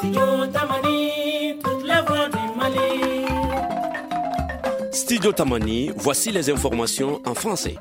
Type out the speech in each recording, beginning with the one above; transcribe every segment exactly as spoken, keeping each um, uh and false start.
Studio Tamani, toute la voix du Mali. Studio Tamani, voici les informations en français.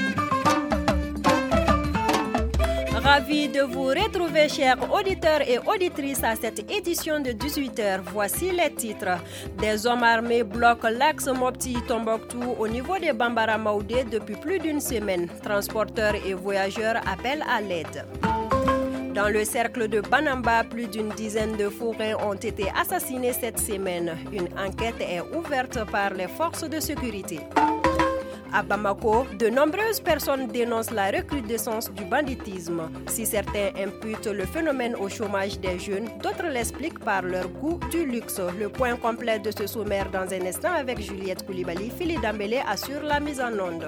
Ravi de vous retrouver, chers auditeurs et auditrices, à cette édition de dix-huit heures. Voici les titres. Des hommes armés bloquent l'axe Mopti-Tombouctou au niveau de Bambara Maoudé depuis plus d'une semaine. Transporteurs et voyageurs appellent à l'aide. Dans le cercle de Banamba, plus d'une dizaine de fourrins ont été assassinés cette semaine. Une enquête est ouverte par les forces de sécurité. À Bamako, de nombreuses personnes dénoncent la recrudescence du banditisme. Si certains imputent le phénomène au chômage des jeunes, d'autres l'expliquent par leur goût du luxe. Le point complet de ce sommaire dans un instant avec Juliette Koulibaly. Philippe Dambélé assure la mise en onde.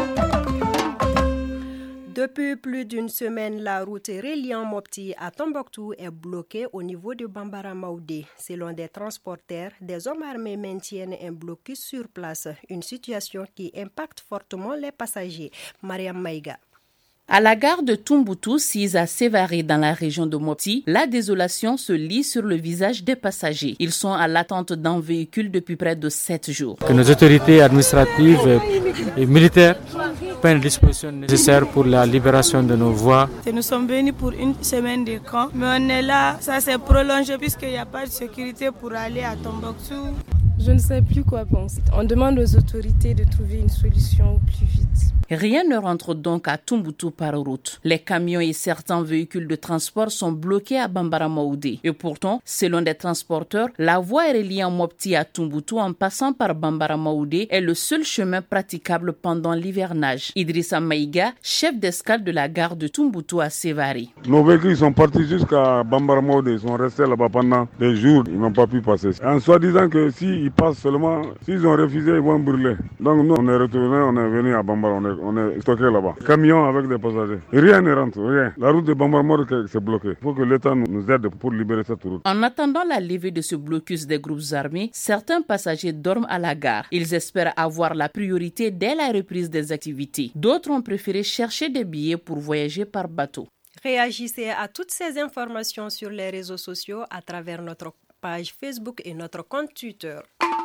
Depuis plus d'une semaine, la route reliant Mopti à Tombouctou est bloquée au niveau de Bambara Maoudé. Selon des transporteurs, des hommes armés maintiennent un blocus sur place, une situation qui impacte fortement les passagers. Mariam Maïga. À la gare de Tombouctou, sise à Sévaré dans la région de Mopti, la désolation se lit sur le visage des passagers. Ils sont à l'attente d'un véhicule depuis près de sept jours. Que nos autorités administratives et militaires prennent les dispositions nécessaires pour la libération de nos voies. Nous sommes venus pour une semaine de camp, mais on est là, ça s'est prolongé puisqu'il n'y a pas de sécurité pour aller à Tombouctou. Je ne sais plus quoi penser. On demande aux autorités de trouver une solution au plus vite. Rien ne rentre donc à Tombouctou par route. Les camions et certains véhicules de transport sont bloqués à Bambara Maoudé. Et pourtant, selon des transporteurs, la voie reliant Mopti à Tombouctou en passant par Bambara Maoudé est le seul chemin praticable pendant l'hivernage. Idrissa Maïga, chef d'escale de la gare de Tombouctou à Sévaré. Nos véhicules sont partis jusqu'à Bambara Maoudé. Ils sont restés là-bas pendant des jours. Ils n'ont pas pu passer. En soi disant que s'ils passent seulement, s'ils ont refusé, ils vont brûler. Donc nous, on est retourné, on est venu à Bambara. On est On est stocké là-bas. Camion avec des passagers. Rien ne rentre, rien. La route de Bambara c'est bloqué. Il faut que l'État nous aide pour libérer cette route. En attendant la levée de ce blocus des groupes armés, certains passagers dorment à la gare. Ils espèrent avoir la priorité dès la reprise des activités. D'autres ont préféré chercher des billets pour voyager par bateau. Réagissez à toutes ces informations sur les réseaux sociaux à travers notre page Facebook et notre compte Twitter.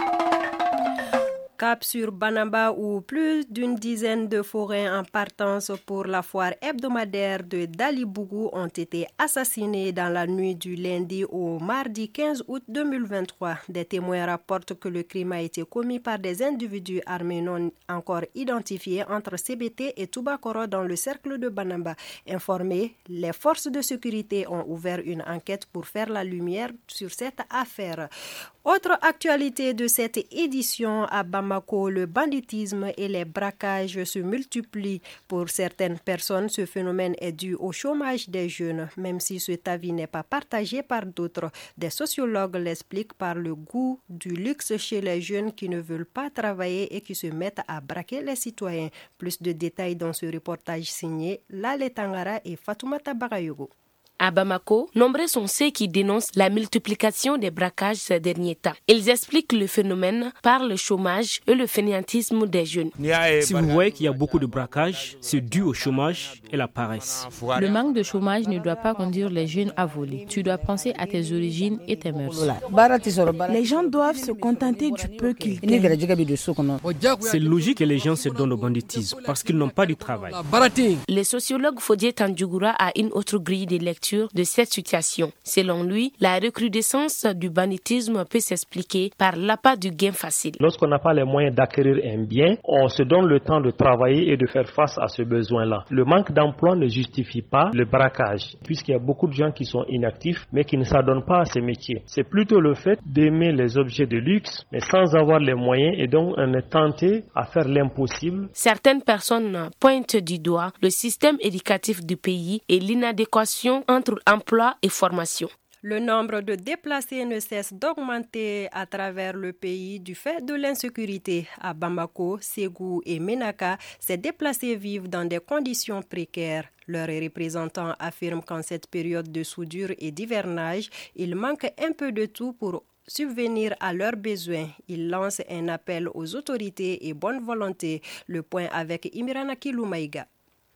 Cap sur Banamba où plus d'une dizaine de forains en partance pour la foire hebdomadaire de Dalibougou ont été assassinés dans la nuit du lundi au mardi quinze août deux mille vingt-trois. Des témoins rapportent que le crime a été commis par des individus armés non encore identifiés entre C B T et Toubakoro dans le cercle de Banamba. Informés, les forces de sécurité ont ouvert une enquête pour faire la lumière sur cette affaire. Autre actualité de cette édition à Bamako, le banditisme et les braquages se multiplient. Pour certaines personnes, ce phénomène est dû au chômage des jeunes, même si cet avis n'est pas partagé par d'autres. Des sociologues l'expliquent par le goût du luxe chez les jeunes qui ne veulent pas travailler et qui se mettent à braquer les citoyens. Plus de détails dans ce reportage signé Lale Tangara et Fatoumata Bagayogo. À Bamako, nombreux sont ceux qui dénoncent la multiplication des braquages ces derniers temps. Ils expliquent le phénomène par le chômage et le fainéantisme des jeunes. Si vous voyez qu'il y a beaucoup de braquages, c'est dû au chômage et la paresse. Le manque de chômage ne doit pas conduire les jeunes à voler. Tu dois penser à tes origines et tes mœurs. Les gens doivent se contenter du peu qu'ils gagnent. C'est logique que les gens se donnent au banditisme parce qu'ils n'ont pas du travail. Le sociologue Fodié Tandjugura a une autre grille de lecture de cette situation. Selon lui, la recrudescence du banditisme peut s'expliquer par l'appât du gain facile. Lorsqu'on n'a pas les moyens d'acquérir un bien, on se donne le temps de travailler et de faire face à ce besoin-là. Le manque d'emploi ne justifie pas le braquage, puisqu'il y a beaucoup de gens qui sont inactifs, mais qui ne s'adonnent pas à ces métiers. C'est plutôt le fait d'aimer les objets de luxe, mais sans avoir les moyens, et donc on est tenté à faire l'impossible. Certaines personnes pointent du doigt le système éducatif du pays et l'inadéquation entre emploi et formation. Le nombre de déplacés ne cesse d'augmenter à travers le pays du fait de l'insécurité. À Bamako, Ségou et Ménaka, ces déplacés vivent dans des conditions précaires. Leurs représentants affirment qu'en cette période de soudure et d'hivernage, il manque un peu de tout pour subvenir à leurs besoins. Ils lancent un appel aux autorités et bonne volonté. Le point avec Imirana Kiloumaïga.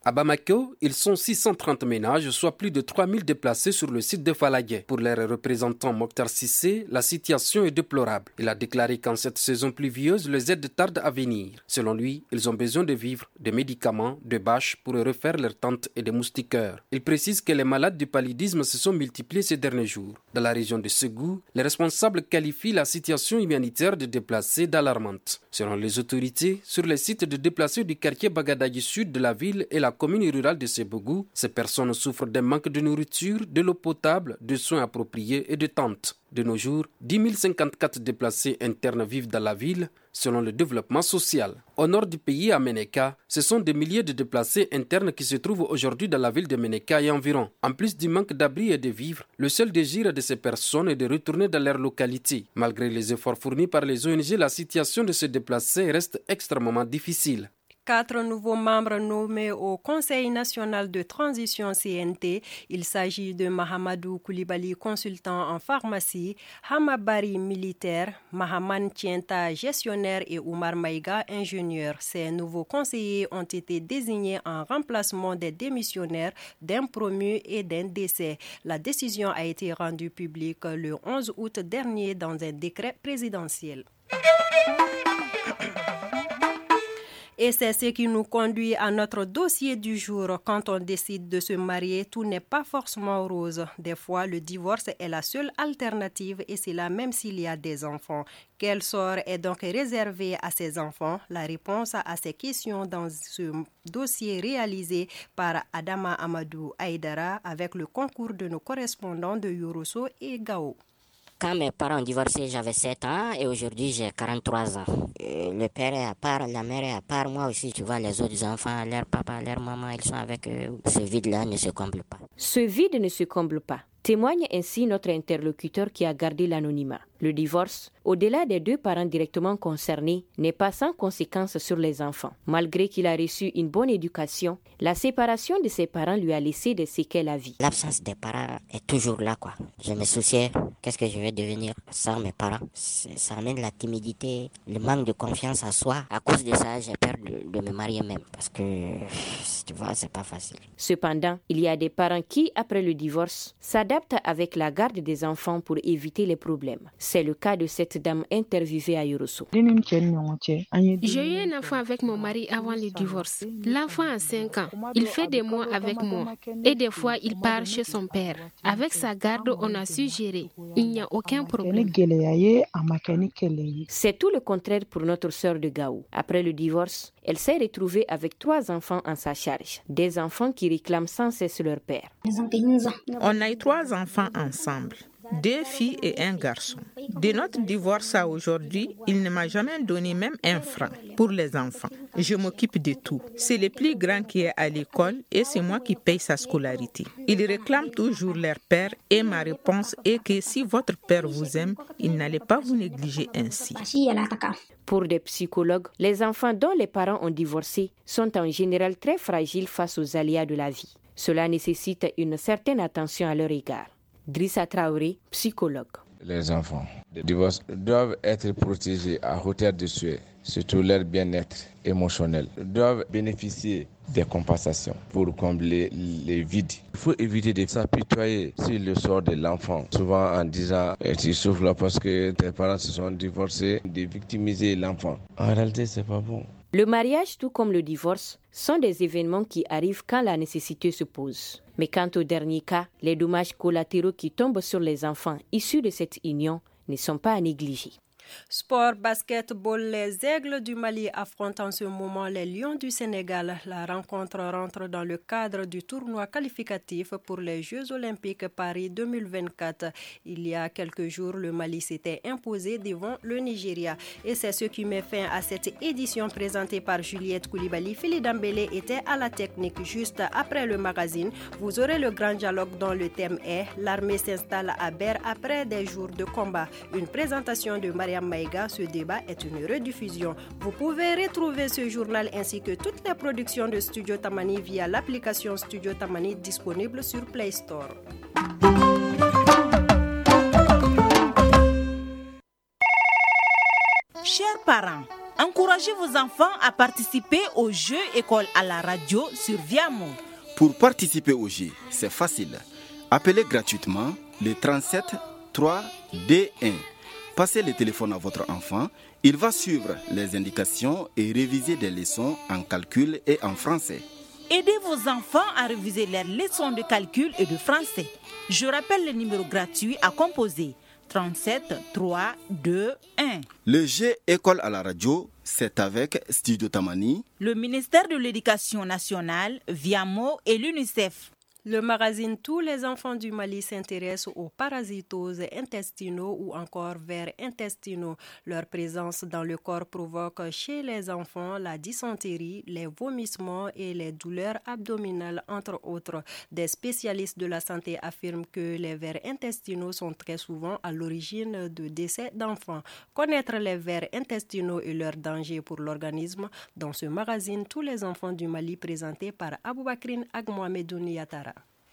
À Bamako, ils sont six cent trente ménages, soit plus de trois mille déplacés sur le site de Falagé. Pour leur représentant Mokhtar Sissé, la situation est déplorable. Il a déclaré qu'en cette saison pluvieuse, les aides tardent à venir. Selon lui, ils ont besoin de vivres, de médicaments, de bâches pour refaire leurs tentes et des moustiquaires. Il précise que les malades du paludisme se sont multipliés ces derniers jours. Dans la région de Ségou, les responsables qualifient la situation humanitaire des déplacés d'alarmante. Selon les autorités, sur les sites de déplacés du quartier Bagadayi Sud de la ville et la commune rurale de Sebougou, ces personnes souffrent d'un manque de nourriture, de l'eau potable, de soins appropriés et de tentes. De nos jours, dix mille cinquante-quatre déplacés internes vivent dans la ville, selon le développement social. Au nord du pays, à Ménéka, ce sont des milliers de déplacés internes qui se trouvent aujourd'hui dans la ville de Ménéka et environ. En plus du manque d'abri et de vivres, le seul désir de ces personnes est de retourner dans leur localité. Malgré les efforts fournis par les O N G, la situation de ces déplacés reste extrêmement difficile. Quatre nouveaux membres nommés au Conseil national de transition C N T. Il s'agit de Mahamadou Koulibaly, consultant en pharmacie, Hamabari, militaire, Mahaman Tienta, gestionnaire et Oumar Maïga, ingénieur. Ces nouveaux conseillers ont été désignés en remplacement des démissionnaires, d'un promu et d'un décès. La décision a été rendue publique le onze août dernier dans un décret présidentiel. Et c'est ce qui nous conduit à notre dossier du jour. Quand on décide de se marier, tout n'est pas forcément rose. Des fois, le divorce est la seule alternative et c'est là même s'il y a des enfants. Quel sort est donc réservé à ces enfants? La réponse à ces questions dans ce dossier réalisé par Adama Amadou Aïdara avec le concours de nos correspondants de Yorosso et Gao. Quand mes parents ont divorcé, j'avais sept ans et aujourd'hui j'ai quarante-trois ans. Et le père est à part, la mère est à part, moi aussi, tu vois, les autres enfants, leur papa, leur maman, ils sont avec eux. Ce vide-là ne se comble pas. Ce vide ne se comble pas. Témoigne ainsi notre interlocuteur qui a gardé l'anonymat. Le divorce, au-delà des deux parents directement concernés, n'est pas sans conséquences sur les enfants. Malgré qu'il a reçu une bonne éducation, la séparation de ses parents lui a laissé des séquelles à vie. L'absence des parents est toujours là, quoi. Je me souciais, qu'est-ce que je vais devenir sans mes parents? Ça amène la timidité, le manque de confiance en soi. À cause de ça, j'ai peur de, de me marier même, parce que, tu vois, c'est pas facile. Cependant, il y a des parents qui, après le divorce, s'adaptent avec la garde des enfants pour éviter les problèmes. C'est le cas de cette dame interviewée à Yorosso. J'ai eu un enfant avec mon mari avant le divorce. L'enfant a cinq ans. Il fait des mois avec moi. Et des fois, il part chez son père. Avec sa garde, on a su gérer. Il n'y a aucun problème. C'est tout le contraire pour notre sœur de Gao. Après le divorce, elle s'est retrouvée avec trois enfants en sa charge. Des enfants qui réclament sans cesse leur père. On a eu trois enfants ensemble. Deux filles et un garçon. De notre divorce à aujourd'hui, il ne m'a jamais donné même un franc pour les enfants. Je m'occupe de tout. C'est le plus grand qui est à l'école et c'est moi qui paye sa scolarité. Ils réclament toujours leur père et ma réponse est que si votre père vous aime, il n'allait pas vous négliger ainsi. Pour des psychologues, les enfants dont les parents ont divorcé sont en général très fragiles face aux aléas de la vie. Cela nécessite une certaine attention à leur égard. Drissa Traoré, psychologue. Les enfants de divorce doivent être protégés à hauteur de souhait, surtout leur bien-être émotionnel. Ils doivent bénéficier des compensations pour combler les vides. Il faut éviter de s'apitoyer sur le sort de l'enfant, souvent en disant « tu souffres parce que tes parents se sont divorcés », de victimiser l'enfant. En réalité, c'est pas bon. Le mariage, tout comme le divorce, sont des événements qui arrivent quand la nécessité se pose. Mais quant au dernier cas, les dommages collatéraux qui tombent sur les enfants issus de cette union ne sont pas à négliger. Sport, basketball, les Aigles du Mali affrontent en ce moment les Lions du Sénégal. La rencontre rentre dans le cadre du tournoi qualificatif pour les Jeux Olympiques Paris deux mille vingt-quatre. Il y a quelques jours, le Mali s'était imposé devant le Nigeria. Et c'est ce qui met fin à cette édition présentée par Juliette Koulibaly. Philippe Dambélé était à la technique juste après le magazine. Vous aurez le grand dialogue dont le thème est « L'armée s'installe à Ber après des jours de combat ». Une présentation de Maria Maïga, ce débat est une rediffusion. Vous pouvez retrouver ce journal ainsi que toutes les productions de Studio Tamani via l'application Studio Tamani disponible sur Play Store. Chers parents, Encouragez vos enfants à participer aux Jeux école à la radio sur Viamo. Pour participer aux Jeux, c'est facile. Appelez gratuitement le trente-sept trois D un. Passez le téléphone à votre enfant. Il va suivre les indications et réviser des leçons en calcul et en français. Aidez vos enfants à réviser leurs leçons de calcul et de français. Je rappelle le numéro gratuit à composer. trente-sept trois deux un. Le jeu école à la radio, c'est avec Studio Tamani, le ministère de l'Éducation nationale, Viamo et l'UNICEF. Le magazine Tous les enfants du Mali s'intéresse aux parasitoses intestinaux ou encore vers intestinaux. Leur présence dans le corps provoque chez les enfants la dysenterie, les vomissements et les douleurs abdominales, entre autres. Des spécialistes de la santé affirment que les vers intestinaux sont très souvent à l'origine de décès d'enfants. Connaître les vers intestinaux et leurs dangers pour l'organisme dans ce magazine Tous les enfants du Mali présenté par Aboubakrine Agmohamedouni Yatara.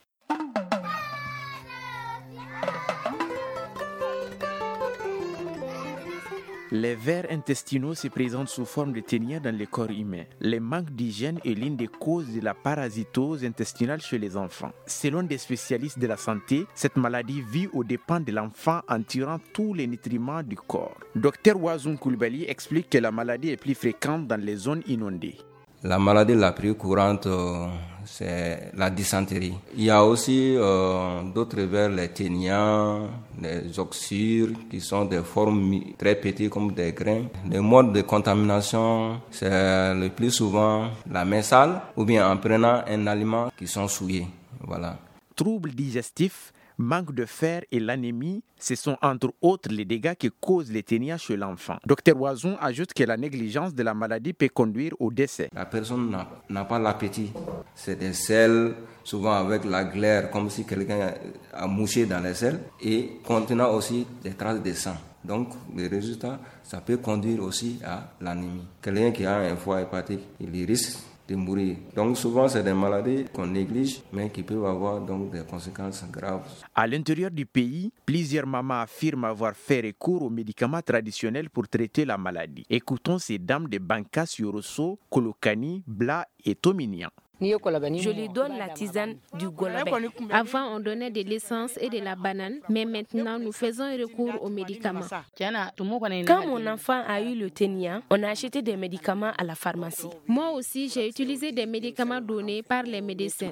Les vers intestinaux se présentent sous forme de ténia dans le corps humain. Le manque d'hygiène est l'une des causes de la parasitose intestinale chez les enfants. Selon des spécialistes de la santé, cette maladie vit aux dépens de l'enfant en tirant tous les nutriments du corps. Docteur Wazoun Koulibaly explique que la maladie est plus fréquente dans les zones inondées. La maladie la plus courante, euh, c'est la dysenterie. Il y a aussi euh, d'autres vers, les ténias, les oxyres, qui sont des formes très petites comme des grains. Le mode de contamination, c'est le plus souvent la main sale ou bien en prenant un aliment qui sont souillés. Voilà. Troubles digestifs, manque de fer et l'anémie, ce sont entre autres les dégâts que causent les ténias chez l'enfant. Docteur Wazoun ajoute que la négligence de la maladie peut conduire au décès. La personne n'a, n'a pas l'appétit. C'est des selles, souvent avec la glaire, comme si quelqu'un a mouché dans les selles, et contenant aussi des traces de sang. Donc, le résultat, ça peut conduire aussi à l'anémie. Quelqu'un qui a un foie hépatique, il risque de mourir. Donc souvent c'est des maladies qu'on néglige mais qui peuvent avoir donc des conséquences graves. À l'intérieur du pays, plusieurs mamans affirment avoir fait recours aux médicaments traditionnels pour traiter la maladie. Écoutons ces dames de Bankas, Yorosso, Kolokani, Bla et Tominian. Je lui donne la tisane du golabé. Avant, on donnait de l'essence et de la banane, mais maintenant, nous faisons recours aux médicaments. Quand mon enfant a eu le ténia, on a acheté des médicaments à la pharmacie. Moi aussi, j'ai utilisé des médicaments donnés par les médecins.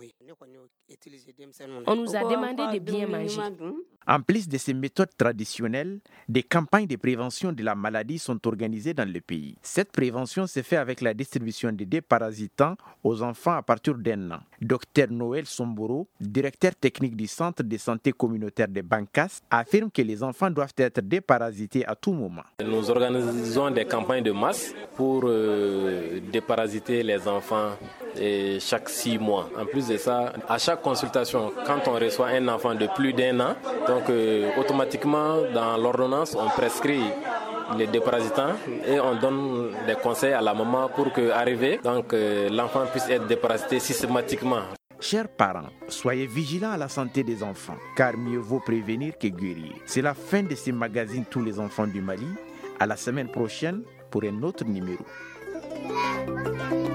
On nous a demandé de bien manger. En plus de ces méthodes traditionnelles, des campagnes de prévention de la maladie sont organisées dans le pays. Cette prévention se fait avec la distribution de déparasitants aux enfants à partir d'un an. Docteur Noël Somboro, directeur technique du Centre de santé communautaire de Bankas, affirme que les enfants doivent être déparasités à tout moment. Nous organisons des campagnes de masse pour euh, déparasiter les enfants et chaque six mois. En plus de ça, à chaque consultation, quand on reçoit un enfant de plus d'un an, donc euh, automatiquement dans l'ordonnance, on prescrit les déparasitants et on donne des conseils à la maman pour que, arrivé, donc euh, l'enfant puisse être déparasité systématiquement. Chers parents, soyez vigilants à la santé des enfants, car mieux vaut prévenir que guérir. C'est la fin de ce magazine Tous les enfants du Mali. À la semaine prochaine pour un autre numéro.